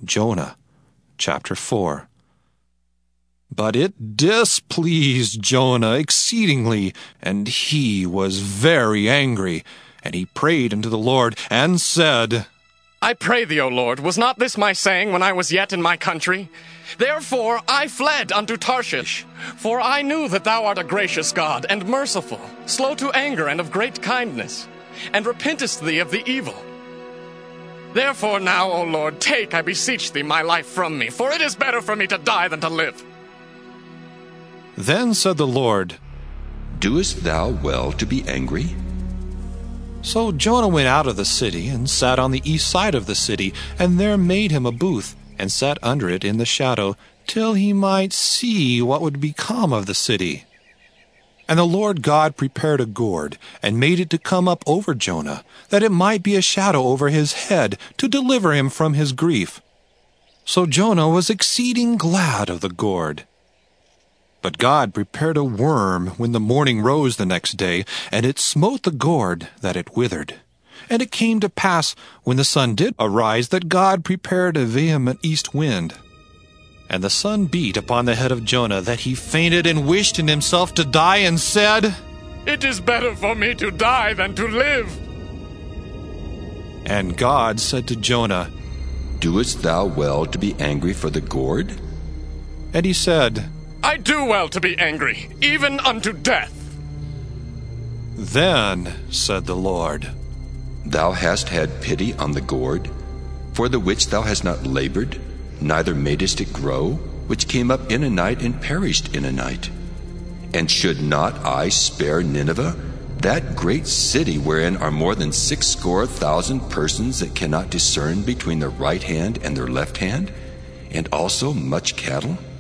Jonah chapter 4. But it displeased Jonah exceedingly, and he was very angry. And he prayed unto the Lord, and said, I pray thee, O Lord, was not this my saying when I was yet in my country? Therefore I fled unto Tarshish, for I knew that thou art a gracious God, and merciful, slow to anger, and of great kindness, and repentest thee of the evil. Therefore now, O Lord, take, I beseech thee, my life from me, for it is better for me to die than to live. Then said the Lord, Doest thou well to be angry? So Jonah went out of the city, and sat on the east side of the city, and there made him a booth, and sat under it in the shadow, till he might see what would become of the city. And the Lord God prepared a gourd, and made it to come up over Jonah, that it might be a shadow over his head, to deliver him from his grief. So Jonah was exceeding glad of the gourd. But God prepared a worm when the morning rose the next day, and it smote the gourd, that it withered. And it came to pass, when the sun did arise, that God prepared a vehement east wind. And the sun beat upon the head of Jonah, that he fainted and wished in himself to die, and said, It is better for me to die than to live. And God said to Jonah, Doest thou well to be angry for the gourd? And he said, I do well to be angry, even unto death. Then said the Lord, Thou hast had pity on the gourd, for the which thou hast not labored, neither madest it grow, which came up in a night and perished in a night. And should not I spare Nineveh, that great city wherein are more than 60,000 persons that cannot discern between their right hand and their left hand, and also much cattle?